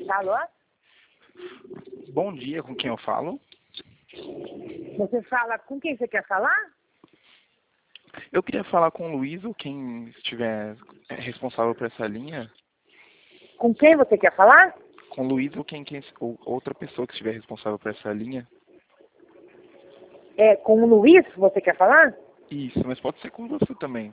Alô? Bom dia, com quem eu falo? Você fala com quem você quer falar? Eu queria falar com o Luiz, ou quem estiver responsável por essa linha. Com quem você quer falar? Com o Luiz ou ou outra pessoa que estiver responsável por essa linha. É com o Luiz você quer falar? Isso, mas pode ser com você também.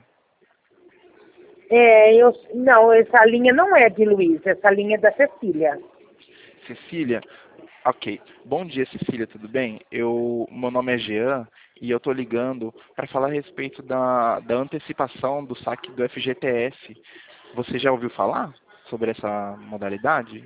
Não, essa linha não é de Luiz, essa linha é da Cecília. Cecília? Ok. Bom dia, Cecília, tudo bem? Meu nome é Jean e eu estou ligando para falar a respeito da antecipação do saque do FGTS. Você já ouviu falar sobre essa modalidade?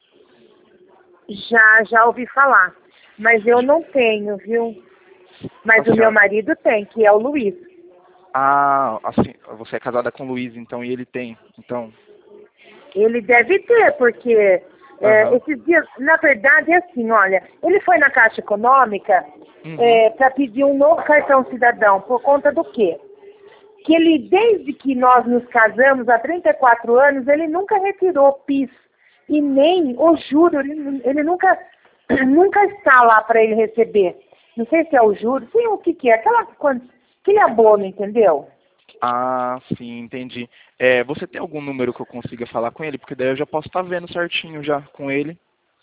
Já ouvi falar, mas eu não tenho, viu? Mas o meu marido tem, que é o Luiz. Ah, assim, você é casada com o Luiz, então, e ele tem, então. Ele deve ter, porque Aham. esses dias, na verdade, é assim, olha, ele foi na Caixa Econômica Uhum. para pedir um novo cartão cidadão, por conta do quê? Que ele, desde que nós nos casamos, há 34 anos, ele nunca retirou o PIS e nem o juro, ele nunca está lá para ele receber. Não sei se é o juro, sei o que é, aquele abono, entendeu? Ah, sim, entendi. Você tem algum número que eu consiga falar com ele? Porque daí eu já posso estar vendo certinho já com ele.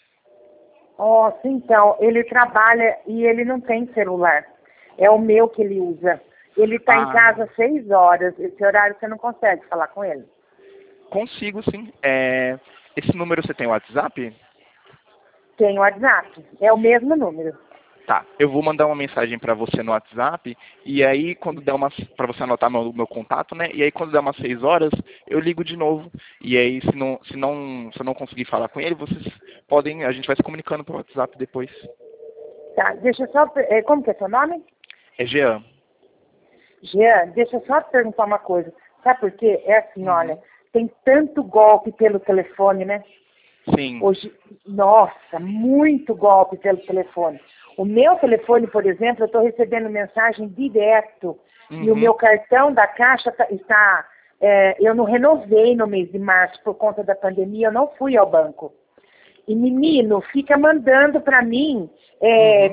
Nossa, então, ele trabalha e ele não tem celular. É o meu que ele usa. Ele está em Ah, casa às 6 horas. Esse horário você não consegue falar com ele. consigo sim. Esse número você tem o WhatsApp? Tem o WhatsApp. É o mesmo número. Tá, eu vou mandar uma mensagem para você no WhatsApp e aí quando der para você anotar meu contato, né? E aí quando der umas 6 horas, eu ligo de novo. E aí se eu não conseguir falar com ele, vocês podem, a gente vai se comunicando pelo WhatsApp depois. Tá, deixa eu só... Como que é seu nome? É Jean. Jean, deixa eu só te perguntar uma coisa. Sabe por quê? É assim, olha, Uhum. tem tanto golpe pelo telefone, né? Sim. Hoje, nossa, muito golpe pelo telefone. O meu telefone, por exemplo, eu estou recebendo mensagem direto. E o Uhum. meu cartão da Caixa eu não renovei no mês de março por conta da pandemia, eu não fui ao banco. E menino, fica mandando para mim Uhum.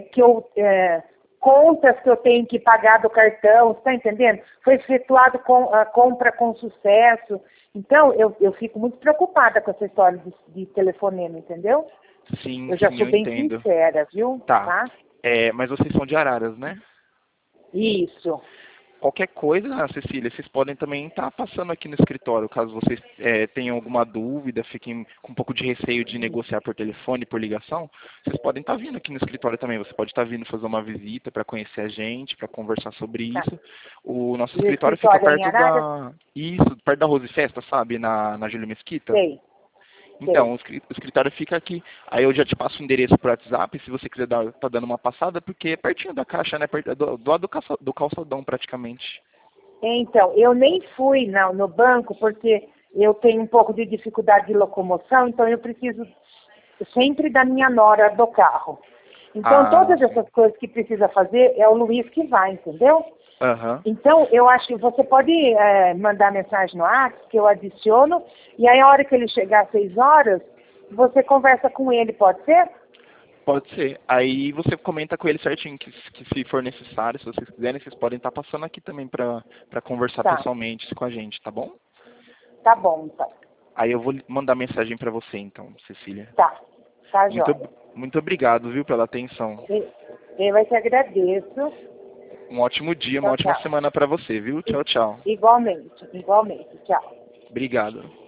contas que eu tenho que pagar do cartão, está entendendo? Foi efetuado a compra com sucesso. Então, eu fico muito preocupada com essa história de telefonema, entendeu? Sim, Eu já sim, sou eu bem entendo. sincera, viu? Tá. Tá? Mas vocês são de Araras, né? Isso. Qualquer coisa, Cecília, vocês podem também estar passando aqui no escritório, caso vocês tenham alguma dúvida, fiquem com um pouco de receio de negociar por telefone, por ligação, vocês podem estar vindo aqui no escritório também. Você pode estar vindo fazer uma visita para conhecer a gente, para conversar sobre Tá. isso. O nosso E o escritório fica escritório é em perto Araras? perto da Rose Festa, sabe? Na Júlia Mesquita. Sei, Então, sei. o escritório fica aqui. Aí eu já te passo o endereço por WhatsApp, se você quiser tá dando uma passada, porque é pertinho da caixa, né? Do lado do calçadão, praticamente. Então, eu nem fui no banco porque eu tenho um pouco de dificuldade de locomoção, então eu preciso sempre da minha nora do carro. Então, Ah, todas sim. essas coisas que precisa fazer é o Luiz que vai, entendeu? Aham. Então, eu acho que você pode mandar mensagem no WhatsApp, que eu adiciono, e aí a hora que ele chegar às 6 horas, você conversa com ele, pode ser? Pode ser. Aí você comenta com ele certinho que se for necessário, se vocês quiserem, vocês podem estar passando aqui também para conversar Tá, pessoalmente com a gente, tá bom? tá bom, então. Aí eu vou mandar mensagem para você, então, Cecília. Tá Muito, jóia. muito obrigado, viu, pela atenção. Eu vai te agradeço. Um ótimo dia, uma Tchau, ótima tchau. semana para você, viu? Tchau, tchau. Igualmente, igualmente. Tchau. Obrigado.